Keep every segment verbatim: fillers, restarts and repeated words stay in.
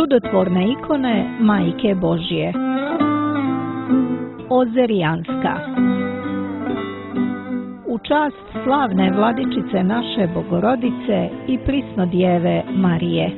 Čudotvorne ikone Majke Božje. Ozerijanska. U čast slavne vladičice naše Bogorodice i prisnodjeve Marije.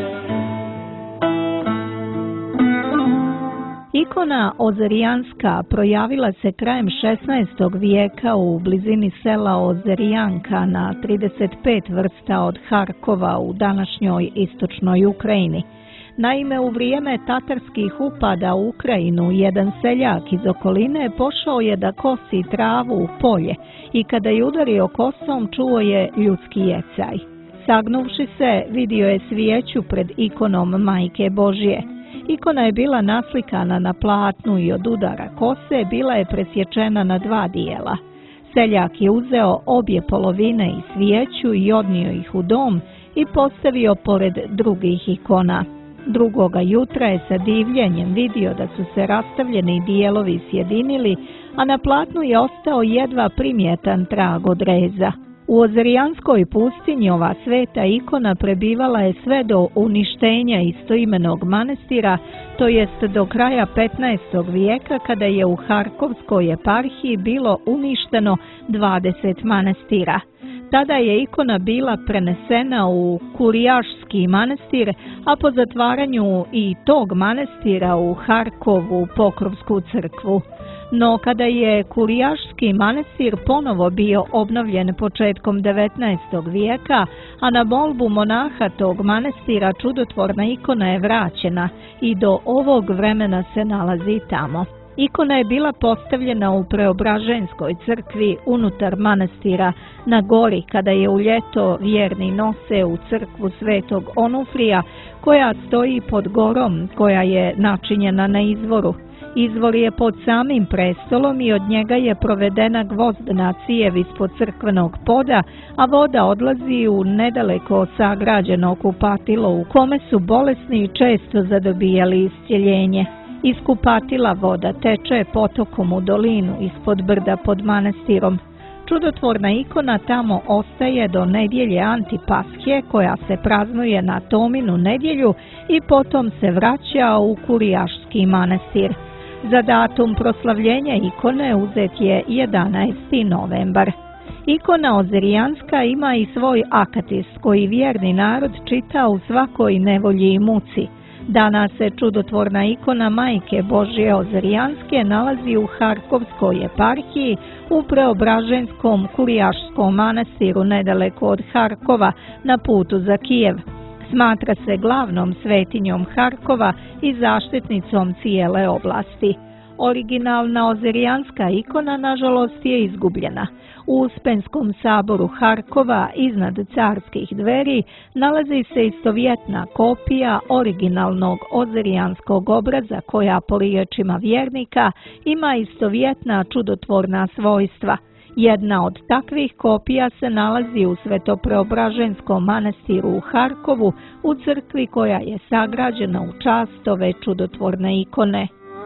Ikona Ozerijanska projavila se krajem šesnaestog vijeka u blizini sela Ozerijanka na trideset pet vrsta od Harkova u današnjoj istočnoj Ukrajini. Naime, u vrijeme tatarskih upada u Ukrajinu, jedan seljak iz okoline pošao je da kosi travu u polje i kada je udario kosom čuo je ljudski jecaj. Sagnuvši se, vidio je svijeću pred ikonom Majke Božje. Ikona je bila naslikana na platnu i od udara kose bila je presječena na dva dijela. Seljak je uzeo obje polovine i svijeću i odnio ih u dom i postavio pored drugih ikona. Drugoga jutra je sa divljenjem vidio da su se rastavljeni dijelovi sjedinili, a na platnu je ostao jedva primjetan trag od reza. U Ozerijanskoj pustinji ova sveta ikona prebivala je sve do uništenja istoimenog manastira, to jest do kraja petnaestog vijeka kada je u Harkovskoj eparhiji bilo uništeno dvadeset manastira. Tada je ikona bila prenesena u Kurijašski manastir, a po zatvaranju i tog manastira u Harkovu Pokrovsku crkvu. No kada je Kurijašski manastir ponovo bio obnovljen početkom devetnaestog vijeka, a na molbu monaha tog manastira čudotvorna ikona je vraćena i do ovog vremena se nalazi tamo. Ikona je bila postavljena u Preobraženskoj crkvi unutar manastira na gori kada je u ljeto vjerni nose u crkvu Svetog Onufrija koja stoji pod gorom koja je načinjena na izvoru. Izvor je pod samim prestolom i od njega je provedena gvozdena cijev ispod crkvenog poda, a voda odlazi u nedaleko sagrađeno kupatilo u kome su bolesni često zadobijali iscjeljenje. Iz kupatila voda teče potokom u dolinu ispod brda pod manastirom. Čudotvorna ikona tamo ostaje do nedjelje Antipaskije koja se praznuje na Tominu nedjelju i potom se vraća u Kurijašski manastir. Za datum proslavljenja ikone uzet je jedanaesti novembar. Ikona Ozerijanska ima i svoj akatis koji vjerni narod čita u svakoj nevolji i muci. Danas se čudotvorna ikona Majke Božje Ozerijanske nalazi u Harkovskoj eparhiji u Preobraženskom Kurijašskom manastiru nedaleko od Harkova na putu za Kijev. Smatra se glavnom svetinjom Harkova i zaštitnicom cijele oblasti. Originalna Ozerijanska ikona nažalost je izgubljena. U Uspenskom saboru Harkova iznad carskih dveri nalazi se istovjetna kopija originalnog Ozerijanskog obraza koja po riječima vjernika ima istovjetna čudotvorna svojstva. Jedna od takvih kopija se nalazi u Svetopreobraženskom manastiru u Harkovu u crkvi koja je sagrađena u čast ove čudotvorne ikone.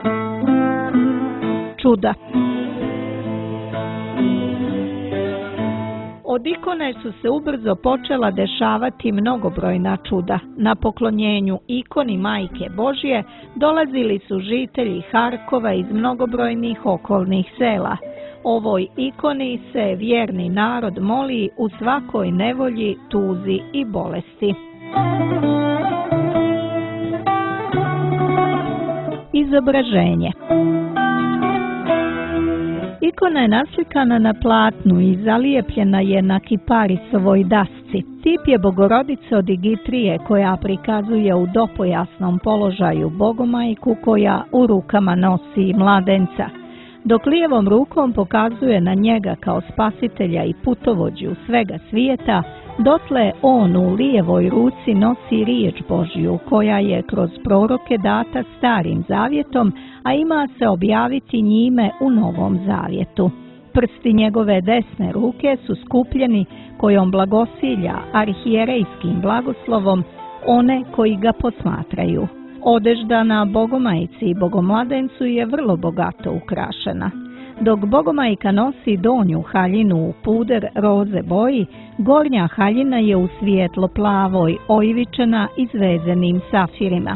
Čuda. Od ikone su se ubrzo počela dešavati mnogobrojna čuda. Na poklonjenju ikoni Majke Božje dolazili su žitelji Harkova iz mnogobrojnih okolnih sela. Ovoj ikoni se vjerni narod moli u svakoj nevolji, tuzi i bolesti. Izobraženje. Ikona je naslikana na platnu i zalijepljena je na kiparisovoj dasci. Tip je Bogorodice od Igitrije koja prikazuje u dopojasnom položaju Bogomajku koja u rukama nosi mladenca. Dok lijevom rukom pokazuje na njega kao spasitelja i putovođu svega svijeta, dotle on u lijevoj ruci nosi riječ Božju koja je kroz proroke data Starim zavjetom, a ima se objaviti njime u Novom zavjetu. Prsti njegove desne ruke su skupljeni kojom blagosilja arhijerejskim blagoslovom one koji ga posmatraju. Odežda na Bogomajici i Bogomladencu je vrlo bogato ukrašena. Dok Bogomajka nosi donju haljinu u puder roze boji, gornja haljina je u svijetlo plavoj, ojvičena izvezenim safirima.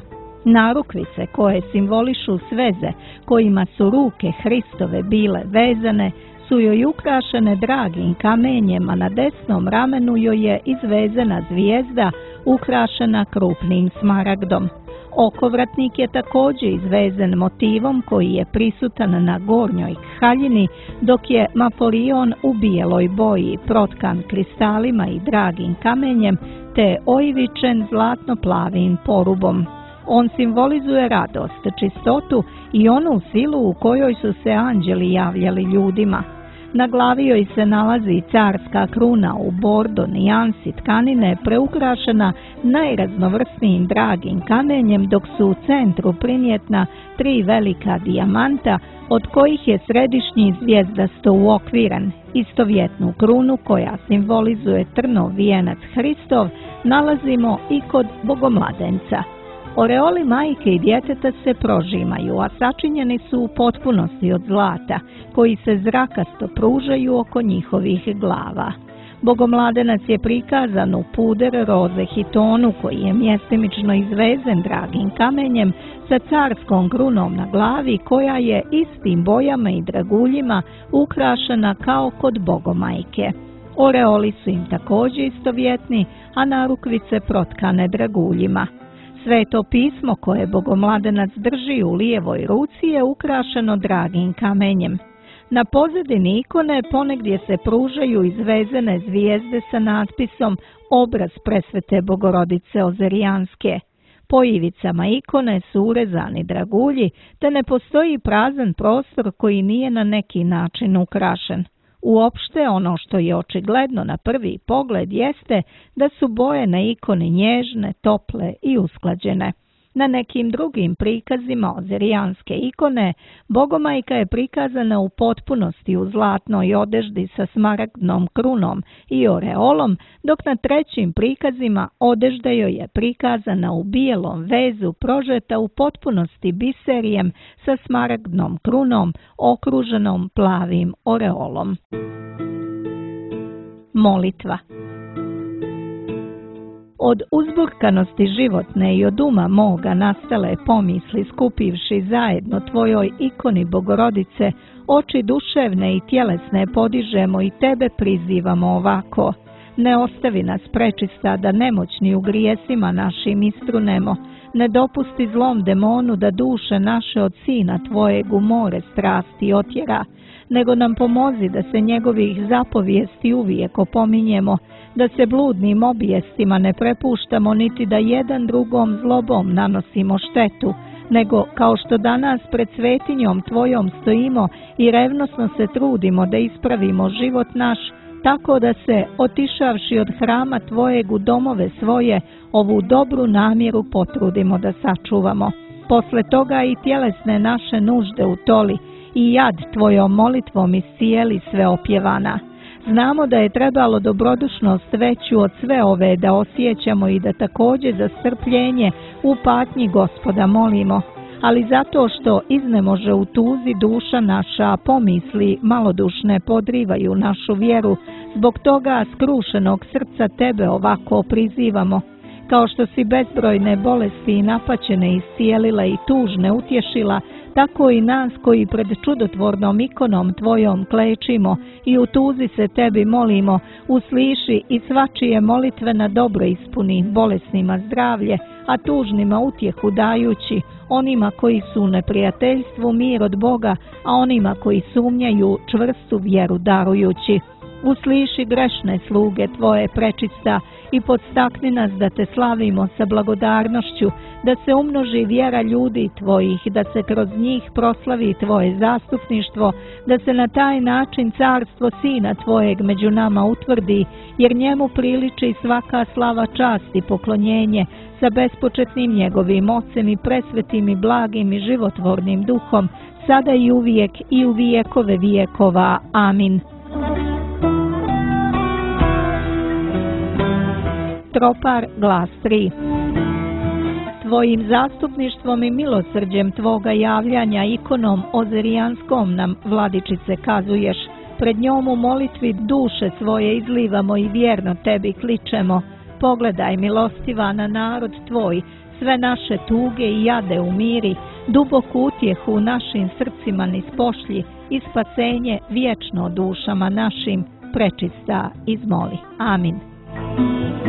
Narukvice koje simbolišu sveze kojima su ruke Hristove bile vezane su joj ukrašene dragim kamenjem, a na desnom ramenu joj je izvezena zvijezda ukrašena krupnim smaragdom. Okovratnik je također izvezen motivom koji je prisutan na gornjoj haljini, dok je Maforion u bijeloj boji protkan kristalima i dragim kamenjem te oivičen zlatno-plavim porubom. On simbolizuje radost, čistotu i onu silu u kojoj su se anđeli javljali ljudima. Na glavi joj se nalazi carska kruna u bordo nijansi tkanine preukrašena najraznovrsnijim dragim kamenjem, dok su u centru primjetna tri velika dijamanta, od kojih je središnji zvijezdasto uokviren. Istovjetnu krunu koja simbolizuje trnov vijenac Hristov nalazimo i kod Bogomladenca. Oreoli majke i djeteta se prožimaju, a sačinjeni su u potpunosti od zlata, koji se zrakasto pružaju oko njihovih glava. Bogomladenac je prikazan u puder roze hitonu, koji je mjestimično izvezen dragim kamenjem sa carskom krunom na glavi, koja je istim bojama i draguljima ukrašena kao kod Bogomajke. Oreoli su im također istovjetni, a narukvice protkane draguljima. Sveto pismo koje Bogomladenac drži u lijevoj ruci je ukrašeno dragim kamenjem. Na pozadini ikone ponegdje se pružaju izvezene zvijezde sa natpisom Obraz presvete Bogorodice Ozerijanske. Po ivicama ikone su urezani dragulji, te ne postoji prazan prostor koji nije na neki način ukrašen. Uopšte ono što je očigledno na prvi pogled jeste da su boje na ikoni nježne, tople i usklađene. Na nekim drugim prikazima ozerijanske ikone Bogomajka je prikazana u potpunosti u zlatnoj odeždi sa smaragdnom krunom i oreolom, dok na trećim prikazima odežda joj je prikazana u bijelom vezu prožeta u potpunosti biserijem sa smaragdnom krunom okruženom plavim oreolom. Molitva. Od uzburkanosti životne i od uma moga nastale pomisli skupivši zajedno tvojoj ikoni Bogorodice, oči duševne i tjelesne podižemo i tebe prizivamo ovako. Ne ostavi nas prečista da nemoćni u grijesima našim istrunemo, ne dopusti zlom demonu da duše naše od sina tvojeg u more strasti otjera, nego nam pomozi da se njegovih zapovijesti uvijek opominjemo, da se bludnim obijestima ne prepuštamo niti da jedan drugom zlobom nanosimo štetu, nego kao što danas pred svetinjom tvojom stojimo i revnosno se trudimo da ispravimo život naš, tako da se, otišavši od hrama tvojeg u domove svoje, ovu dobru namjeru potrudimo da sačuvamo. Posle toga i tjelesne naše nužde utoli i jad tvojom molitvom iscijeli sve opjevana. Znamo da je trebalo dobrodušnost veću od sve ove da osjećamo i da također za strpljenje u patnji Gospoda molimo, ali zato što iznemože u tuzi duša naša, pomisli malodušne podrivaju našu vjeru, zbog toga skrušenog srca tebe ovako prizivamo. Kao što si bezbrojne bolesti i napaćene iscijelila i tužne utješila, tako i nas koji pred čudotvornom ikonom tvojom klečimo i u tuzi se tebi molimo, usliši i svačije molitve na dobro ispuni, bolesnima zdravlje, a tužnima utjehu dajući, onima koji su u neprijateljstvu mir od Boga, a onima koji sumnjaju čvrstu vjeru darujući. Usliši grešne sluge tvoje prečista i podstakni nas da te slavimo sa blagodarnošću, da se umnoži vjera ljudi tvojih, da se kroz njih proslavi tvoje zastupništvo, da se na taj način carstvo Sina tvojeg među nama utvrdi, jer njemu priliči svaka slava, čast i poklonjenje sa bespočetnim njegovim ocem i presvetim i blagim i životvornim duhom, sada i uvijek i u vijekove vijekova. Amin. Tropar, glas tri. Tvojim zastupništvom i milosrđem tvoga javljanja ikonom ozerijanskom nam, Vladičice, kazuješ, pred njom u molitvi duše svoje izlivamo i vjerno tebi kličemo. Pogledaj, milostiva, na narod tvoj, sve naše tuge i jade umiri, duboku utjehu u našim srcima nispošlji i spasenje vječno dušama našim, prečista izmoli. Amin.